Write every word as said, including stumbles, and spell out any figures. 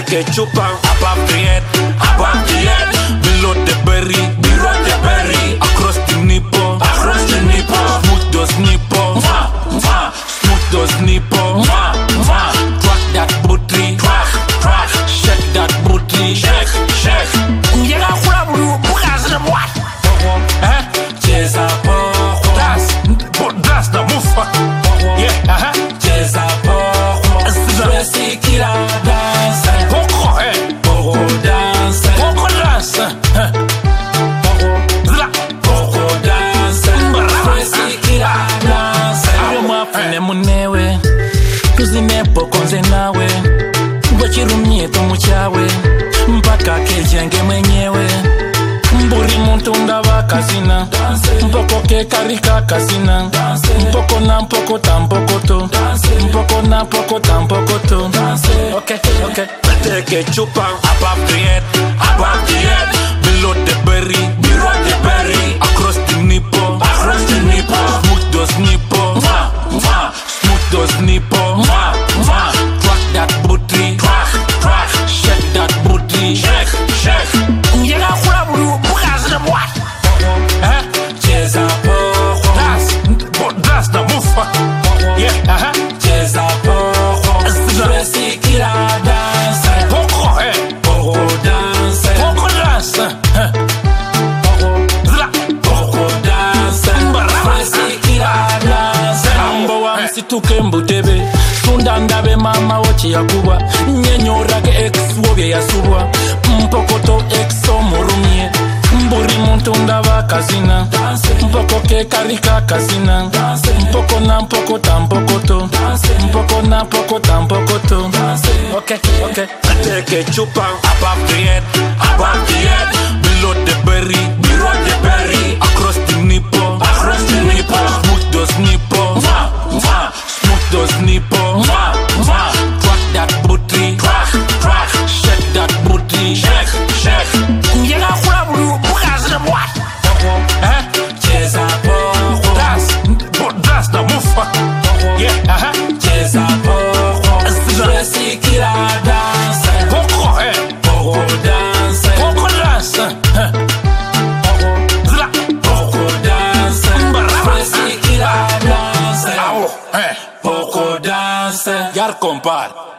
que chupan, apapriet, apapriet. Below the berry, below the berry. Across the nipple, across the nipple. Smooth those nipple, mwah, mwah. Smooth those nipple, mwah, mwah. Crack that booty, crack, crack. Shake that booty, shake, shake. Njega kula bulu bukazi mwa. Eh? Cheza poco. Das, das na mufa. Yeah, uh-huh. Cheza poco. Stressy kila dance. Poco, eh. Poco dance. Poco dance. Poco. Poco dance. Stressy kila dance. Ayo mwafune munewe. Tuzime poko nze nawe. Gwechirumye tumuchawe. Mpaka kejenge mwenyewe. Mburi muntu ndaba kazina. Mpoko ke karika kazina. Mpoko na mpoko tampoko to. Mpoko na mpoko tampoko to. Okay, okay. Take a chupan, apapriet, apapriet. Below the berry, below the berry. Across the nipple, across the nipple. Smooth those nipple, mwah, mwah. Smooth those nipple, mwah, mwah. Crack that booty, crack, crack. Shake that booty, shake, shake. Njega kula bulu bukazi mwa. Eh? Cheza poco. Das, das na mufa. Yeah, uh-huh. Cheza poco. Stressy kila dance. Poco, eh. Poco dance. Poco dance. Poco dance. Stressy kila dance. Ambo wa msituke mbutebe. Sunda ndabe mama wochi ya kubwa. Nyenyorage ex wobye ya subwa. Mpokoto exo morumie. Mburi muntu ndaba kazina. Mpoko ke karika kazina. Mpoko na mpoko tampokoto. Mpoko na mpoko tampokoto. Okay, okay. Take a chupan, apapriet, apapriet. Below the berry, below the berry. Across the nipple, across the nipple. Smooth those nipple, mwah, mwah. Smooth those nipple, mwah, mwah. Crack that booty, crack, crack. Shake that booty, shake, shake. Njega kula bulu bukazi mwa. Eh? Cheza poco. Das, das na mufa. Yeah, uh-huh. Cheza poco. Stressy kila dance. Poco, eh. Poco dance. Poco dance. Poco dance. Stressy kila dance. Awo, eh. Poco dance. Yar compar.